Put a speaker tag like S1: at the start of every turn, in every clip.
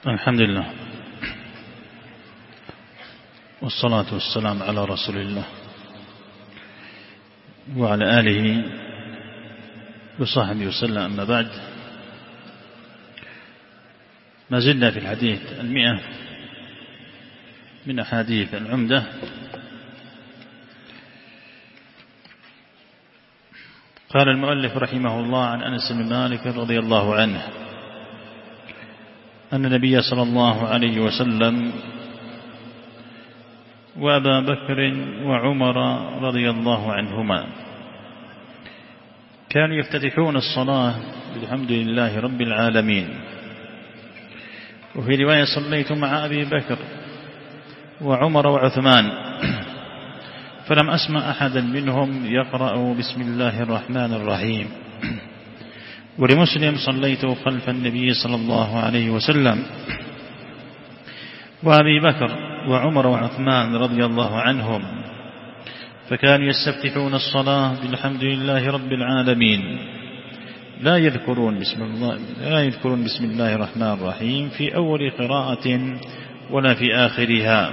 S1: الحمد لله والصلاة والسلام على رسول الله وعلى آله وصحبه وسلم. أما بعد، ما زلنا في الحديث 100 من أحاديث العمدة. قال المؤلف رحمه الله: عن أنس بن مالك رضي الله عنه أن النبي صلى الله عليه وسلم وأبا بكر وعمر رضي الله عنهما كانوا يفتتحون الصلاة بالحمد لله رب العالمين. وفي رواية: صليت مع أبي بكر وعمر وعثمان فلم أسمع أحدا منهم يقرأ بسم الله الرحمن الرحيم. ولمسلم: صليت خلف النبي صلى الله عليه وسلم وأبي بكر وعمر وعثمان رضي الله عنهم فكانوا يستفتحون الصلاة بالحمد لله رب العالمين لا يذكرون بسم الله الرحمن الرحيم في أول قراءة ولا في آخرها.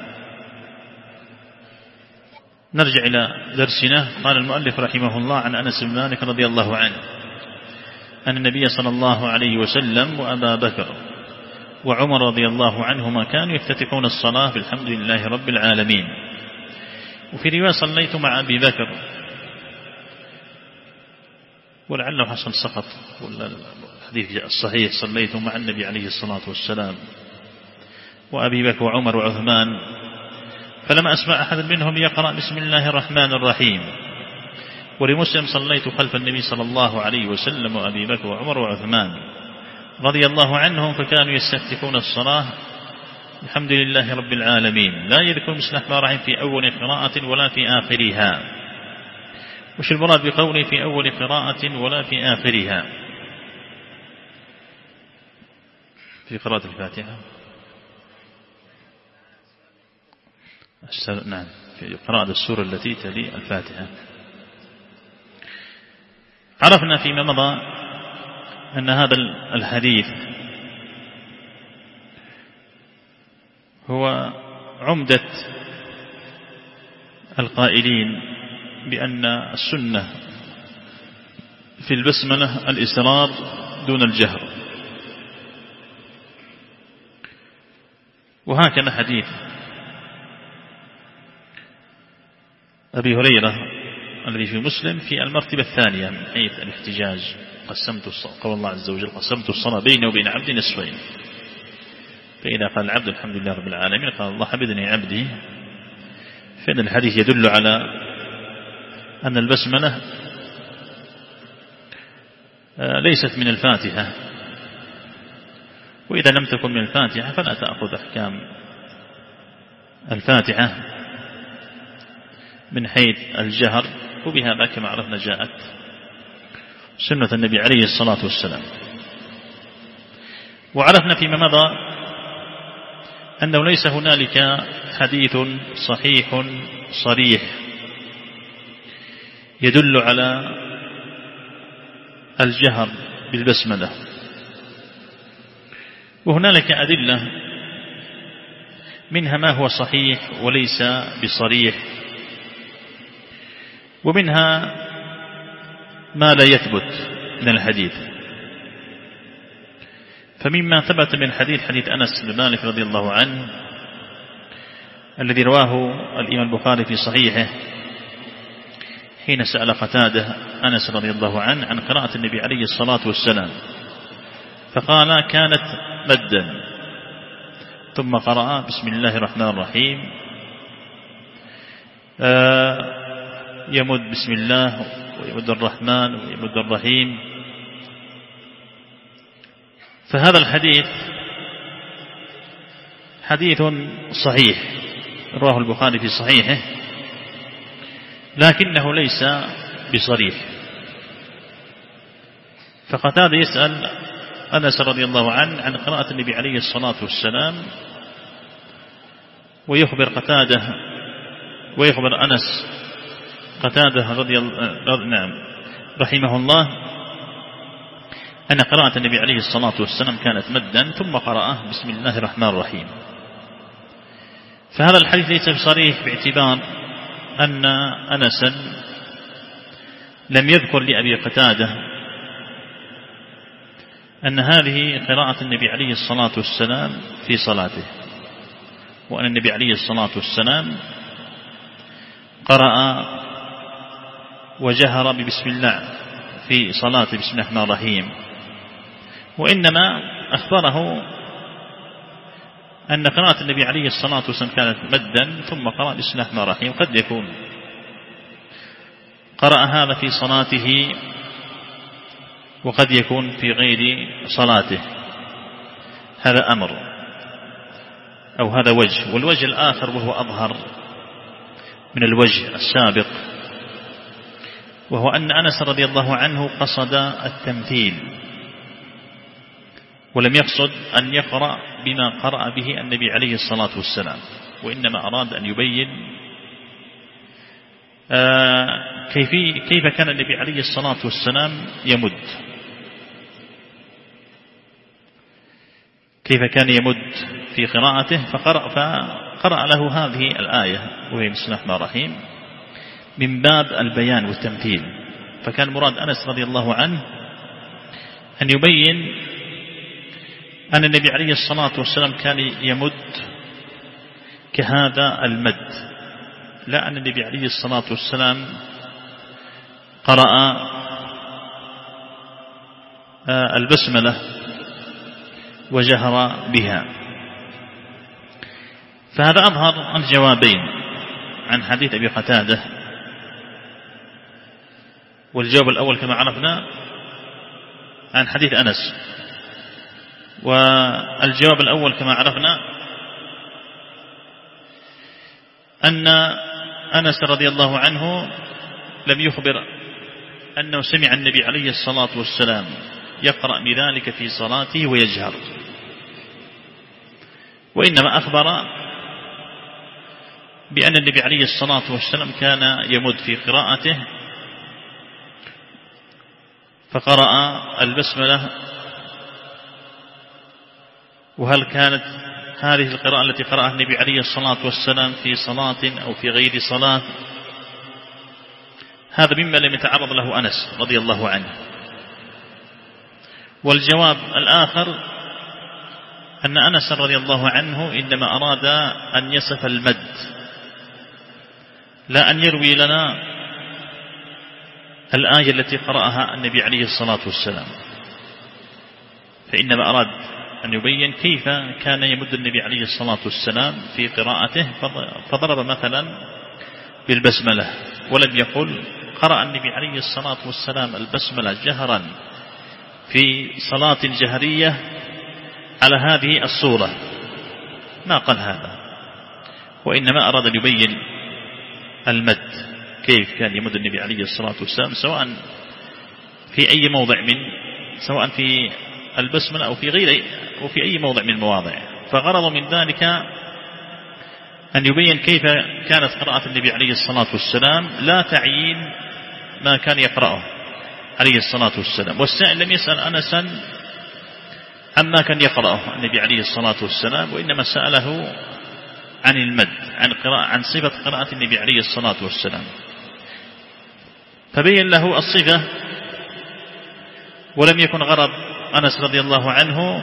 S1: نرجع إلى درسنا. قال المؤلف رحمه الله: عن أنس بن مالك رضي الله عنه أن النبي صلى الله عليه وسلم وأبا بكر وعمر رضي الله عنهما كانوا يفتتحون الصلاة بالحمد لله رب العالمين. وفي رواية: صليت مع أبي بكر، ولعله حصل سقط، والحديث الصحيح: صليت مع النبي عليه الصلاة والسلام وأبي بكر وعمر وعثمان فلم أسمع أحد منهم يقرأ بسم الله الرحمن الرحيم. ولمسلم: صليت خلف النبي صلى الله عليه وسلم وأبي بكر وعمر وعثمان رضي الله عنهم فكانوا يستفتحون الصلاة الحمد لله رب العالمين لا يذكر بسم الله الرحمن الرحيم في أول قراءة ولا في آخرها. وش المراد بقوله في أول قراءة ولا في آخرها؟ في قراءة الفاتحة، نعم، في قراءة السورة التي تلي الفاتحة. عرفنا فيما مضى أن هذا الحديث هو عمدة القائلين بأن السنة في البسملة الإسرار دون الجهر. وهكذا حديث أبي هريرة الذي في مسلم في المرتبة الثانية من حيث الاحتجاج: قول الله عز وجل: قسمت الصلاة بيني وبين عبدي نصفين، فإذا قال العبد الحمد لله رب العالمين قال الله: حمدني عبدي. فإن الحديث يدل على أن البسملة ليست من الفاتحة، وإذا لم تكن من الفاتحة فلا تأخذ أحكام الفاتحة من حيث الجهر. وبهذا كما عرفنا جاءت سنة النبي عليه الصلاة والسلام. وعرفنا فيما مضى أنه ليس هنالك حديث صحيح صريح يدل على الجهر بالبسملة، وهنالك أدلة منها ما هو صحيح وليس بصريح، ومنها ما لا يثبت من الحديث. فمما ثبت من حديث أنس بن مالك رضي الله عنه الذي رواه الإمام البخاري في صحيحه حين سأل قتادة أنس رضي الله عنه عن قراءة النبي عليه الصلاة والسلام فقال: كانت مدا، ثم قرأ بسم الله الرحمن الرحيم، يمد بسم الله ويمد الرحمن ويمد الرحيم. فهذا الحديث حديث صحيح رواه البخاري في صحيحه، لكنه ليس بصريح. فقتادة يسأل أنس رضي الله عنه عن قراءة النبي عليه الصلاة والسلام، ويخبر أنس قتادة رحمه الله أن قراءة النبي عليه الصلاة والسلام كانت مدا ثم قرأه بسم الله الرحمن الرحيم. فهذا الحديث ليس بصريح باعتبار أن أنسا لم يذكر لأبي قتادة أن هذه قراءة النبي عليه الصلاة والسلام في صلاته، وأن النبي عليه الصلاة والسلام قرأ وجهر ببسم الله في صلاته بسم الله الرحمن الرحيم، وإنما أخبره أن قراءة النبي عليه الصلاة والسلام كانت مدا ثم قرأ بسم الله الرحمن الرحيم. قد يكون قرأ هذا في صلاته وقد يكون في غير صلاته، هذا أمر أو هذا وجه. والوجه الآخر وهو أظهر من الوجه السابق، وهو أن أنس رضي الله عنه قصد التمثيل ولم يقصد أن يقرأ بما قرأ به النبي عليه الصلاة والسلام، وإنما أراد أن يبين كيف كان النبي عليه الصلاة والسلام يمد، كيف كان يمد في قراءته، فقرأ له هذه الآية وهي بسم الله الرحمن الرحيم من باب البيان والتمثيل. فكان مراد أنس رضي الله عنه أن يبين أن النبي عليه الصلاة والسلام كان يمد كهذا المد، لا أن النبي عليه الصلاة والسلام قرأ البسملة وجهر بها. فهذا أظهر الجوابين عن حديث أبي قتادة. والجواب الأول كما عرفنا عن حديث أنس، والجواب الأول كما عرفنا أن أنس رضي الله عنه لم يخبر أنه سمع النبي عليه الصلاة والسلام يقرأ بذلك في صلاته ويجهر، وإنما أخبر بأن النبي عليه الصلاة والسلام كان يمد في قراءته، فقرأ البسملة. وهل كانت هذه القراءة التي قرأها النبي عليه الصلاة والسلام في صلاة أو في غير صلاة؟ هذا مما لم يتعرض له أنس رضي الله عنه. والجواب الآخر أن أنس رضي الله عنه إنما أراد أن يصف المد، لا أن يروي لنا الآية التي قرأها النبي عليه الصلاة والسلام، فإنما أراد أن يبين كيف كان يمد النبي عليه الصلاة والسلام في قراءته، فضرب مثلا بالبسملة ولم يقل قرأ النبي عليه الصلاة والسلام البسملة جهرا في صلاة جهرية على هذه الصورة، ما قال هذا، وإنما أراد أن يبين المد كيف كان يمد النبي عليه الصلاة والسلام سواء في أي موضع سواء في البسملة أو في غير أو في أي موضع من المواضع. فغرض من ذلك أن يبين كيف كانت قراءة النبي عليه الصلاة والسلام، لا تعيين ما كان يقرأه عليه الصلاة والسلام. والسائل لم يسأل أنسا عما كان يقرأه النبي عليه الصلاة والسلام، وإنما سأله عن المد، عن صفة قراءة النبي عليه الصلاة والسلام، فبين له الصفة. ولم يكن غرض أنس رضي الله عنه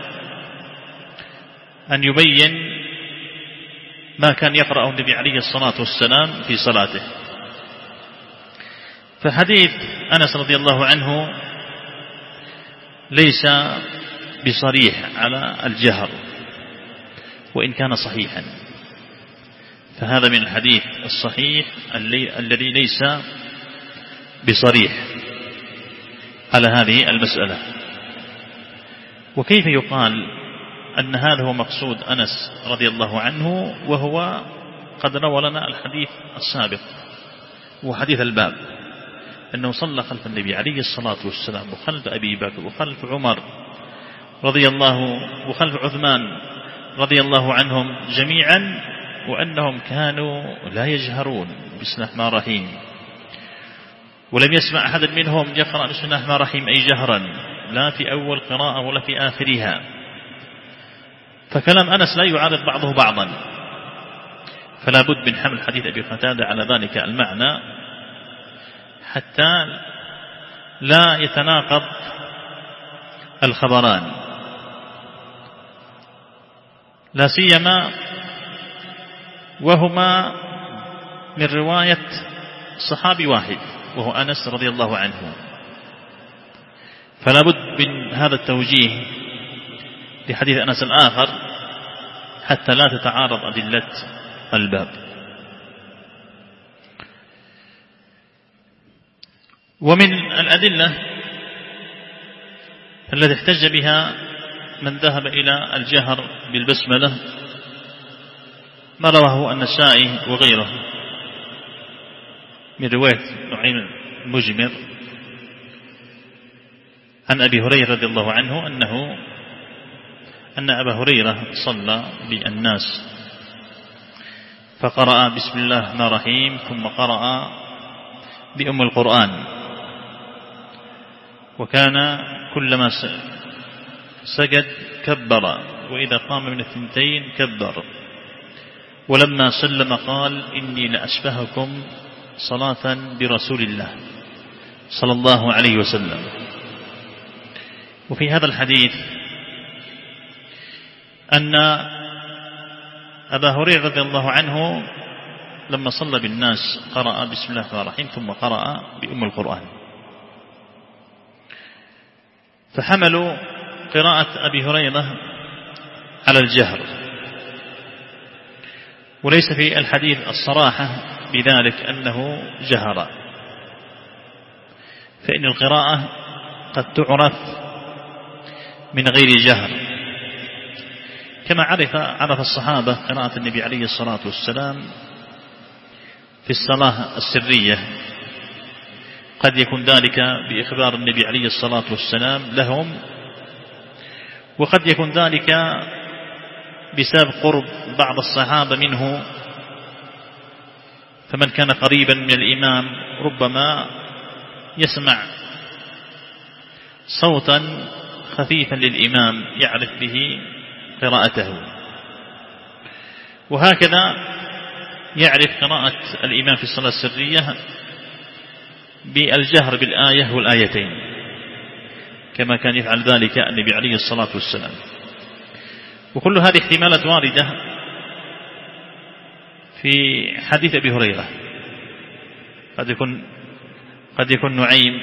S1: أن يبين ما كان يقرأه النبي عليه الصلاة والسلام في صلاته. فحديث أنس رضي الله عنه ليس بصريح على الجهر وإن كان صحيحا، فهذا من الحديث الصحيح الذي ليس بصريح على هذه المسألة. وكيف يقال أن هذا هو مقصود أنس رضي الله عنه وهو قد روى لنا الحديث السابق وحديث الباب أنه صلى خلف النبي عليه الصلاة والسلام وخلف أبي بكر وخلف عمر رضي الله وخلف عثمان رضي الله عنهم جميعا، وأنهم كانوا لا يجهرون بسم الله الرحمن الرحيم، ولم يسمع أحد منهم يقرأ بسم الله الرحمن الرحيم أي جهرا، لا في أول قراءة ولا في آخرها. فكلام أنس لا يعارض بعضه بعضا، فلا بد من حمل حديث أبي قتادة على ذلك المعنى حتى لا يتناقض الخبران، لا سيما وهما من رواية صحابي واحد وهو أنس رضي الله عنه، فلا بد من هذا التوجيه لحديث أنس الآخر حتى لا تتعارض أدلة الباب. ومن الأدلة التي احتج بها من ذهب إلى الجهر بالبسملة ما رواه النسائي وغيره من رواية نعيم المجمر عن أبي هريرة رضي الله عنه أن أبا هريرة صلى بالناس فقرأ بسم الله الرحمن الرحيم ثم قرأ بأم القرآن، وكان كلما سجد كبر، وإذا قام من الثنتين كبر، ولما سلم قال إني لأشبهكم صلاة برسول الله صلى الله عليه وسلم. وفي هذا الحديث أن أبا هريرة رضي الله عنه لما صلى بالناس قرأ بسم الله الرحمن الرحيم ثم قرأ بأم القرآن، فحملوا قراءة أبي هريرة على الجهر، وليس في الحديث الصراحة بذلك أنه جهر، فإن القراءة قد تعرف من غير جهر، كما عرف الصحابة قراءة النبي عليه الصلاة والسلام في الصلاة السرية، قد يكون ذلك بإخبار النبي عليه الصلاة والسلام لهم، وقد يكون ذلك بسبب قرب بعض الصحابة منه، فمن كان قريبا من الإمام ربما يسمع صوتا خفيفا للإمام يعرف به قراءته، وهكذا يعرف قراءة الإمام في الصلاة السرية بالجهر بالآية والآيتين، كما كان يفعل ذلك النبي عليه الصلاة والسلام. وكل هذه احتمالات واردة في حديث أبي هريرة، قد يكون نعيم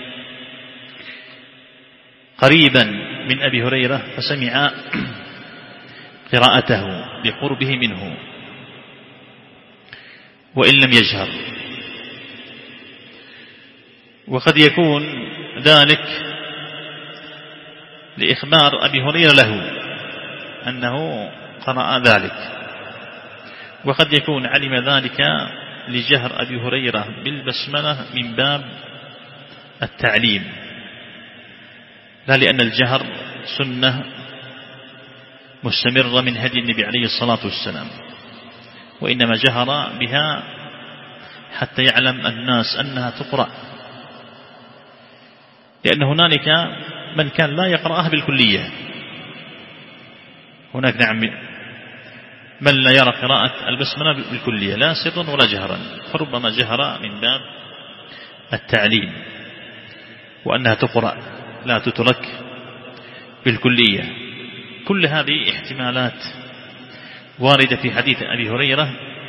S1: قريبا من أبي هريرة فسمع قراءته بقربه منه وإن لم يجهر، وقد يكون ذلك لإخبار أبي هريرة له أنه قرأ ذلك، وقد يكون علم ذلك لجهر أبي هريرة بالبسملة من باب التعليم، لا لأن الجهر سنة مستمرة من هدي النبي عليه الصلاة والسلام، وإنما جهر بها حتى يعلم الناس أنها تقرأ، لأن هنالك من كان لا يقرأها بالكلية، هناك نعم من لا يرى قراءة البسملة بالكلية لا سرا ولا جهرا، فربما جهر من باب التعليم وأنها تقرأ لا تترك بالكلية. كل هذه احتمالات واردة في حديث أبي هريرة.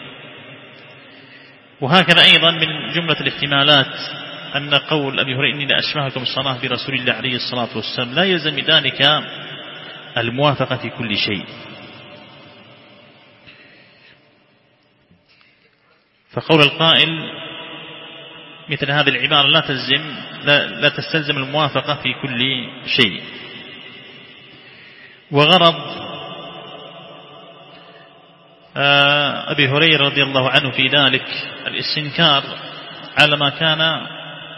S1: وهكذا أيضا من جملة الاحتمالات أن قول أبي هريرة إني لأشبهكم الصلاة برسول الله عليه الصلاة والسلام لا يلزم ذلك الموافقة في كل شيء، فقول القائل مثل هذه العبارة لا تستلزم الموافقة في كل شيء. وغرض أبي هريرة رضي الله عنه في ذلك الاستنكار على ما كان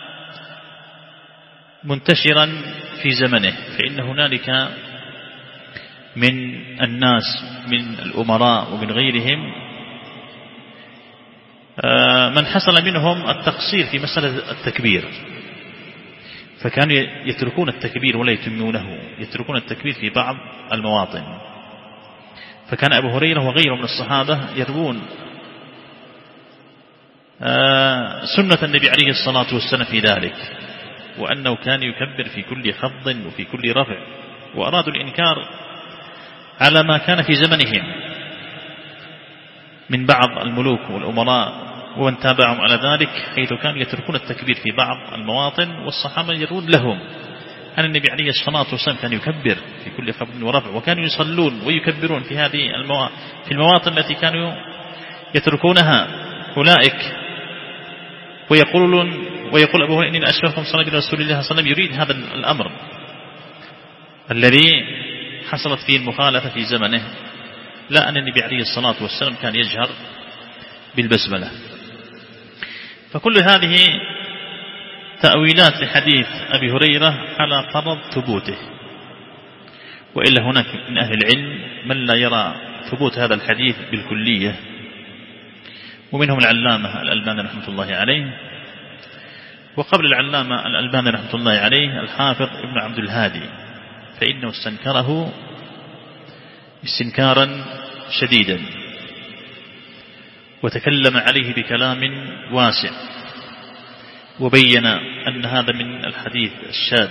S1: منتشرا في زمنه، فإن هنالك من الناس من الأمراء ومن غيرهم من حصل منهم التقصير في مسألة التكبير، فكانوا يتركون التكبير ولا يتمونه، يتركون التكبير في بعض المواطن. فكان أبو هريرة وغيره من الصحابة يروون سنة النبي عليه الصلاة والسلام في ذلك، وأنه كان يكبر في كل خفض وفي كل رفع، وأرادوا الإنكار على ما كان في زمنهم من بعض الملوك والأمراء ومن تابعهم على ذلك، حيث كانوا يتركون التكبير في بعض المواطن، والصحابة يرون لهم أن النبي عليه الصلاة والسلام كان يكبر في كل خفض ورفع، وكانوا يصلون ويكبرون في هذه في المواطن التي كانوا يتركونها أولئك، ويقول أبو هريرة إني أشبهكم صلى الله عليه وسلم، يريد هذا الأمر الذي حصلت فيه المخالفة في زمنه، لا أن النبي عليه الصلاة والسلام كان يجهر بالبسملة. فكل هذه تأويلات لحديث أبي هريرة على فرض ثبوته، وإلا هناك من أهل العلم من لا يرى ثبوت هذا الحديث بالكلية، ومنهم العلامة الألباني رحمة الله عليه، وقبل العلامة الألباني رحمة الله عليه الحافظ ابن عبد الهادي، فإنه استنكره استنكارا شديدا وتكلم عليه بكلام واسع، وبين أن هذا من الحديث الشاذ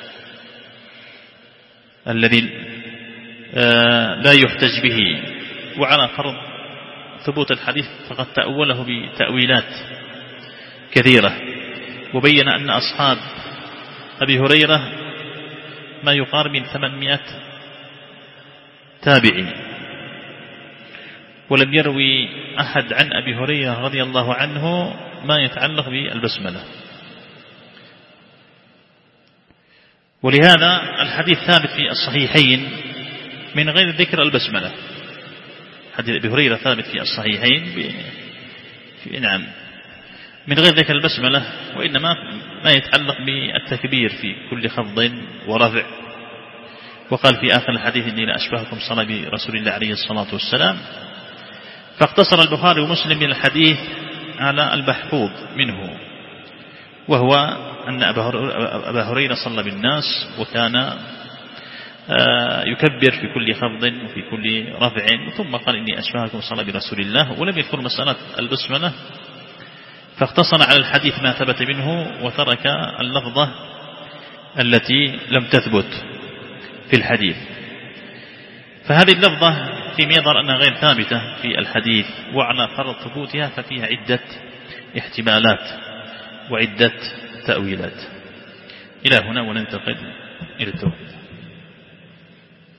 S1: الذي لا يحتج به. وعلى فرض ثبوت الحديث فقد تأوله بتأويلات كثيرة، وبين أن أصحاب أبي هريرة ما يقارب من 800 تابعي، ولم يروي أحد عن أبي هريرة رضي الله عنه ما يتعلق بالبسملة. ولهذا الحديث ثابت في الصحيحين من غير ذكر البسملة، حديث أبي هريرة ثابت في الصحيحين نعم من غير ذكر البسملة، وإنما ما يتعلق بالتكبير في كل خفض ورفع. وقال في آخر الحديث إني لأشبهكم صلى برسول الله عليه الصلاة والسلام. فاقتصر البخاري ومسلم من الحديث على المحفوظ منه، وهو أن أبا هريرة صلى بالناس وكان يكبر في كل خفض وفي كل رفع، ثم قال إني أشبهكم صلى برسول الله، ولم يذكر مسألة البسملة، فاقتصر على الحديث ما ثبت منه وترك اللفظة التي لم تثبت في الحديث. فهذه اللفظة فيما يظهر أنها غير ثابتة في الحديث، وعلى فرض ثبوتها ففيها عدة احتمالات وعدة تأويلات. إلى هنا وننتقل إلى التوقيت.